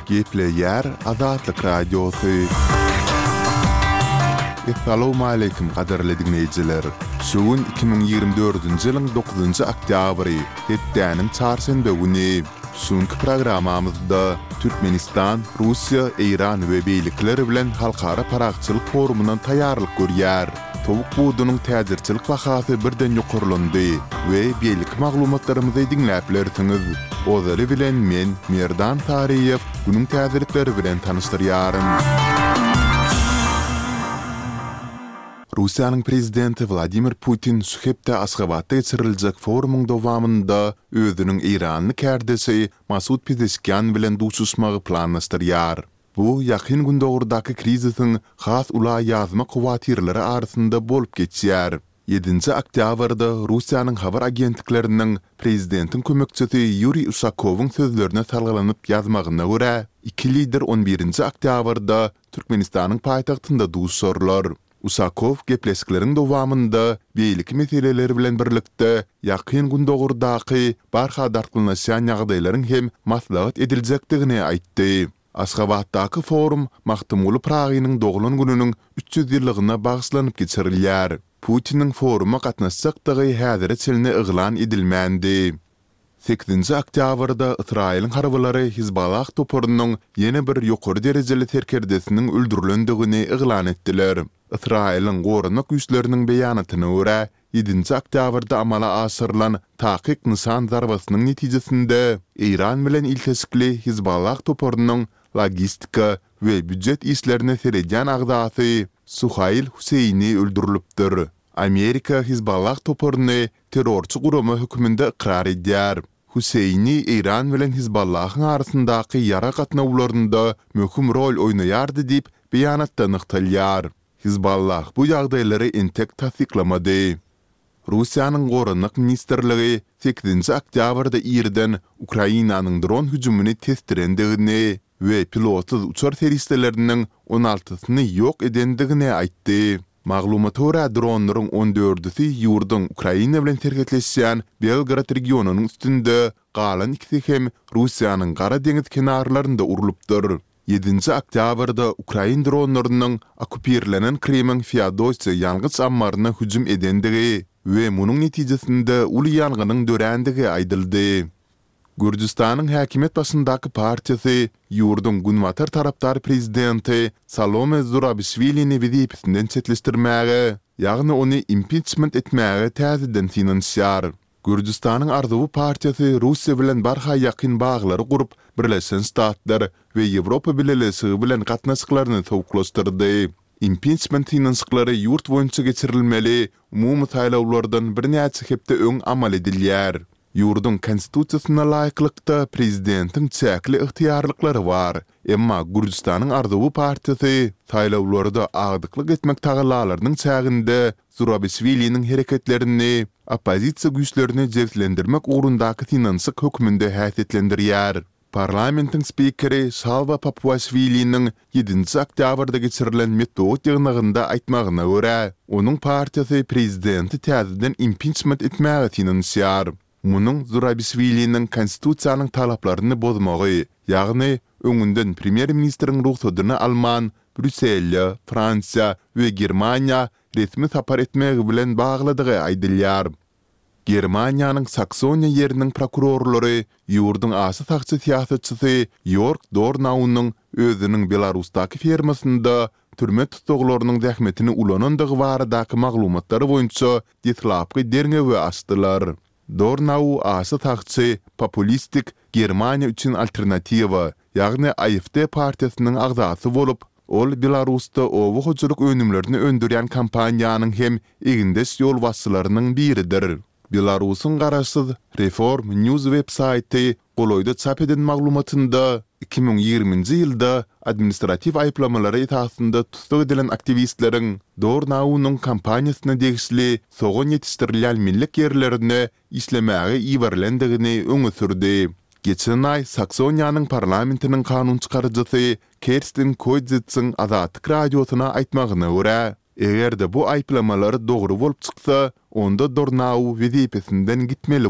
Gepleyer Azatlyk Radiosu. Assalamu alaykum qadarly dinleyijiler. Şuun 2024-nji ýylyň 9-njy oktýabry, hepdäniň çarşembe güni. Şuňky programamyzda Türkmenistan, Russiýa, Iran we beýlikleri bilen halkara paraqçylyk forumundan taýýarlyk görýär. Towuk budunyň täzirçilik bahasy birden ýokarlandy we beýlik maglumatlarymyzy dinläp bilersiňiz. Ozary bilen men Merdan Tariýew günüň täzirlikleri bilen tanışdyrýarym. Russiýanyň prezidenti Vladimir Putin şu hepde Aşgabatda geçiriljek forumuň dowamynda özüniň Iranyny kärdesi Masud Pezeshkian bilen duşuşmagy planlaşdyrýar. Bu ýakyn gündäki krizisiň has ula ýazma kuwatirleri arasynda bolup geçýär. 7-nji oktýabrda Russiýanyň habar agentlikläriniň prezidentiň kömekçisi Yuriy Usakowyň sözlerine salgylanyp ýazmagyna görä, iki lider 11-nji oktýabrda Türkmenistanyň paýtagtynda duşurlar. Usakov gepleşikleriň dowamynda beýlik meseleleri bilen birlikde ýakyn gündäki barha dartylnaşan ýagdaýlaryň hem maslahat ediljekdigini aýtdy. Aşgabatdaky forum Mahmuly Pragynyň doglan gününiň 300 ýyllygyna bagyşlanyp geçirilýär. Putiniň foruma gatnaşjakdygy häzirde çelne yglan edilmändi. 8-nji oktýabrda Israýelyň harbylary Hizballah topurynyň ýene bir ýokary derejeli terkerdesiniň öldürilendigini yglan etdiler. Israýelyň gorunak güýçleriniň beýanatyna görä, 7-nji oktýabrda amala aşyrylan takyk nişan zarbasynyň netijesinde Iran bilen iltesikli Hizballah topurynyň logistika we büdjet işlerine seredýän agdasy Suhayl Huseyni öldürilipdir. Amerika Hizballah topuryny terrorçy guramy hökmünde ikrar edýär. Huseyni Iran bilen Hizballahyň arasyndaky ýara gatnawlarynda möhüm rol oýnaýardy diýip beýanatda nykdalýar. Hizballah bu ýagdaýlary entek tasdiklamady. Russiýanyň gorunak ministrligi 8-nji oktýabrda ýerden Ukrainanyň dron hüjümini testirendegini we pilotsuz uçar seristeleriniň 16-syny ýok edendigini aýtdy. Maglumata görä dronlaryň 14-si ýurduň Ukraina bilen tergetleşýän Belgrad regionunyň üstünde, galan ikisi hem Russiýanyň Gara deňiz kenarlarynda urulypdyr. 7-nji oktýabrda Ukraina dronlarynyň okupirlenen Kremň Feodosya ýalgyç ammaryna hüjüm edendigi we munyň netijesinde uly ýanganyň dörendigi aýdyldy. Gürjistanyň häkimet başyndaky partiýasy ýurduň günwatar tarapdary prezidenti Salome Zurabishvilini wezipesinden çetleşdirmäge, ýagny ony impeachment etmäge täzeden finansiýar. Gürjistanyň Arzuwy partiýasy Russiýa bilen barha ýakyn baglary gurup, Birleşen Ştatlar we Ýewropa bileşigi bilen gatnaşyklaryny towuklaşdyrdy. Impeachment finansiýatlary ýurt boýunça geçirilmeli, umumy taýlawlardan bir näçe hepde öň amal edilýär. Ýurdun konstitusiýasyna laýyklykda prezidentiň çäkli ygtyýarlyklary bar. Emma Gürjistanyň Arzuwy partiýasy taýlawlarda agdyklyk etmek taýlalarynyň çäginde Zurabishviliniň hereketlerini opozisiýa güýçlerini jewslendirmek ugrundaky finansyk hökmünde häsiýetlendirýär. Parlamentin spikeri Shalva Papuashviliniň 7-nji oktýabrda geçirilen metod ýygnagynda aýtmagyna görä, onuň partiýasy prezidenti täzeden impeachment etmäge finansiýar. Munyň Zurabishviliniň konstitusiýanyň talaplaryny bozmagy, ýagny öňünden premier ministriň ruhsatyny alman, Brüsselýa, Fransiýa we Germaniýa resmi sapar etmegi bilen bagladygy aýdylýar. Germaniýanyň Saksoniýa ýeriniň prokurorlary ýurduň asy takçy siýasatçysy Jörg Dornaunyň özüniň Belarusdaky fermasynda türme tutuglarynyň zähmetini ulanandygy baradaky maglumatlary boýunça detlapky derňewe açdylar. Dornau asy takçy populistik Germaniýa üçin alternatiwa, ýagny AfD partiýasynyň agdasy bolup, ol Belarusda owu hujurlyk önümlerini öndürýän kampaniýanyň hem egindes ýol başçylarynyň biridir. Belarusyň garaşsyz Reform News websaýty goloýda çap eden maglumatynda 2020-nji ýylda administrativ aýplamalary etasynda tutuk edilen aktivistleriň Dornaunyň kampaniýasyna degişli soňa ýetişdirilýän millik ýerlerine işlemäge iýerilendigini öňe sürdi. Geçen ay Saksoniýanyň parlamentiniň kanun çykarjysy Kerstin Koizitz'in Azatlyk radiosyna aýtmagyna görä, egerde bu aýplamalar dogry bolup çyksa, onda Dornau wezipesinden gitmeli